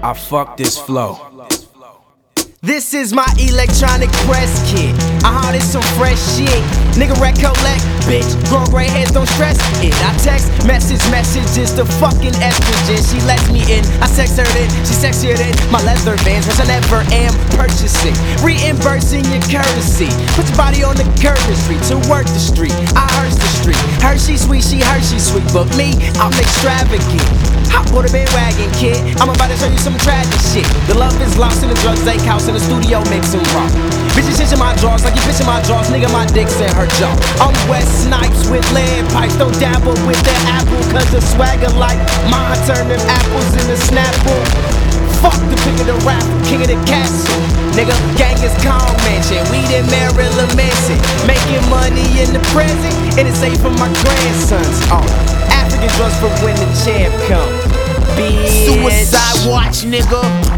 I fuck this flow. This is my electronic press kit. This some fresh shit. Nigga recollect, bitch. Grown gray heads don't stress it. I text messages to fucking estrogen. She lets me in. I text her in. She sexier than my leather vans, which I never am purchasing. Reimbursing your currency. Put your body on the currency to work the street. I hearse the street. Hershey sweet, she Hershey sweet, but me, I'm extravagant. Hop on the bandwagon, kid. I'm about to show you some tragic shit. The love is lost in the drugs, Lake House in the studio mixing rock. Bitches itching my drawers like you pitching my drawers. Nigga, my dick's in her jaw. I'm West Snipes with lead pipes. Don't dabble with that apple, cause the swagger like mine turn them apples into Snapple. Fuck the pick of the rap, king of the castle. Nigga, gang is calm mansion. We did Marilyn Manson. Making money in the present, and it's safe for my grandsons. African drugs for when the champ come. Bitch. Suicide watch, nigga.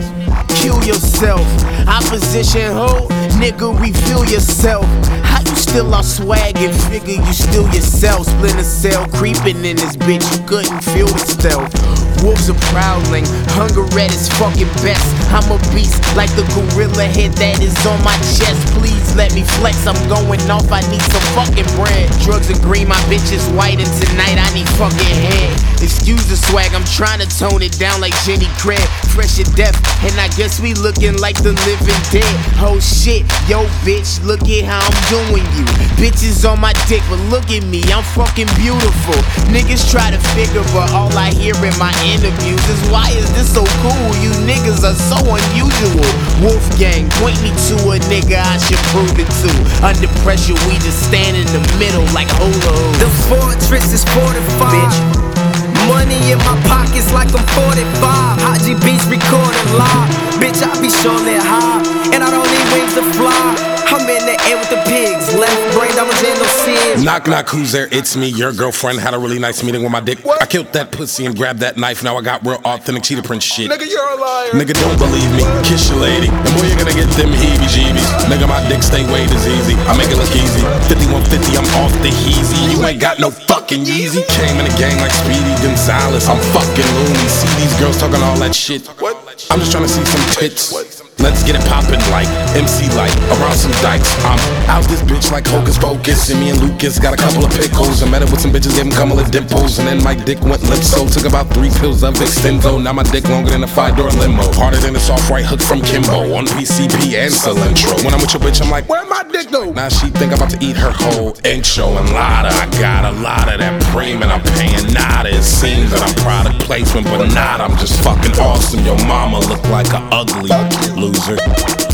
Kill yourself. Opposition hoe, nigga, reveal yourself. How you still our swag and figure you still yourself? Splinter cell creeping in this bitch, you couldn't feel the stealth. Wolves are prowling, hunger at its fucking best. I'm a beast like the gorilla head that is on my chest. Please let me flex, I'm going off, I need some fucking bread. Drugs are green, my bitch is white, and tonight I need fucking head. Excuse the swag, I'm trying to tone it down like Jenny Craig. Fresh to death, and I guess we looking like the living dead. Oh shit, yo bitch, look at how I'm doing you. Bitches on my dick, but look at me, I'm fucking beautiful. Niggas try to figure, but all I hear in my interviews is why is this so cool? You niggas are so unusual. Wolfgang, point me to a nigga I should prove it to. Under pressure, we just stand in the middle like hula. The fortress is fortified, bitch. Money in my pockets like I'm 45. Haji Beats recording live. Bitch, I be surely high, and I don't need wings to fly. I'm in the air with the pigs. Left brain damage and no sins. Knock, knock, who's there? It's me, your girlfriend. Had a really nice meeting with my dick. What? I killed that pussy and grabbed that knife. Now I got real authentic cheetah print shit. Nigga, you're a liar. Nigga, don't believe me. Kiss your lady. And boy, you're gonna get them heebie-jeebies. Nigga, my dick stay way as easy. I make it look easy. 5150, I'm off the heezy. You ain't got no fucking Yeezy. Came in the gang like Speedy Gonzalez. I'm fucking loony. See these girls talking all that shit. What? I'm just trying to see some tits. Let's get it poppin' like MC Light around some dykes. I'm out this bitch like Hocus Pocus. And me and Lucas got a couple of pickles. I met it with some bitches, gave them a couple of dimples. And then my dick went limp, so took about 3 pills of Extenzo. Now my dick longer than a 5-door limo. Harder than a soft right hook from Kimbo. On PCP and Cilantro. When I'm with your bitch, I'm like, where my dick go? Now she think I'm about to eat her whole intro. And Lotta, I got a lot of that cream and I'm paying nada. It seems that I'm product placement, but not. I'm just fucking awesome. Your mama look like a ugly loser.